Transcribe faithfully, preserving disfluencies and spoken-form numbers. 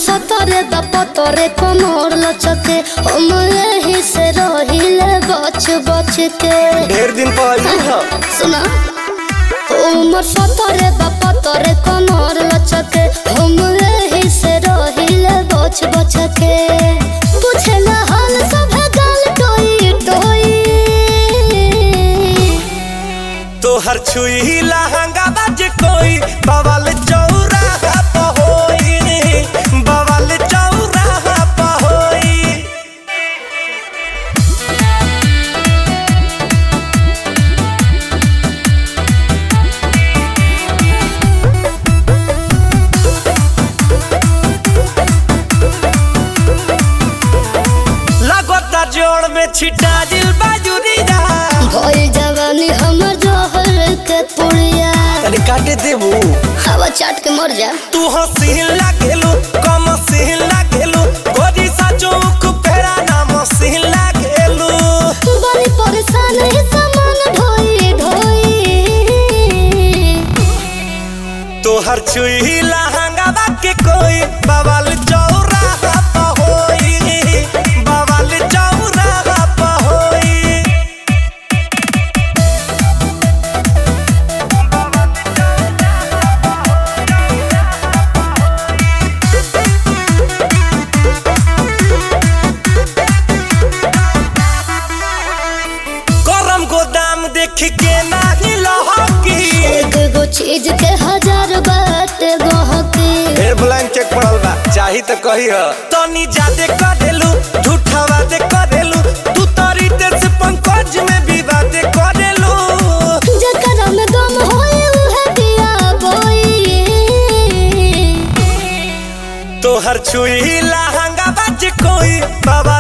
सतरे दपतरे कमर लचके हम यही से रहिले बच बच के ढेर दिन पहले सुना उमर सतरे दपतरे कमर लचके हम यही से रहिले बच बच के पूछे ना हाल सब गाल टोई टोई तो हर छुई लहंगा बाज कोई बवाल चौराहा पहोई बवाल चौराहा पहोई लगता जोड़ में छिटा दिल बाजुरिया भइल जवानी हमर जोहर के पुड़िया तनी काटे देबू हवा चाट के मर जा तू हसीन लागेलू कम सीन लागेलू गोरी सा चौक पेरा नाम सीन लागेलू बड़ी परेशान है सामान ढोई ढोई तो हर छुई लहंगा बाके कोई बवाल चौराहा पहोई बवाल चौराहा पहोई गरम गोदाम देख के नाही लहकी एक गो चीज के हजार बात गहकी फिर ब्लैंक चेक पड़ल बा चाही तो कही ह तनी जादे करेलू झूठावा दे करेलू तू तरी देश पंकज में विवाद करेलू जकरा में गम होए उहे दिया बोई तो हर छुई लहंगा बाज कोई बाबा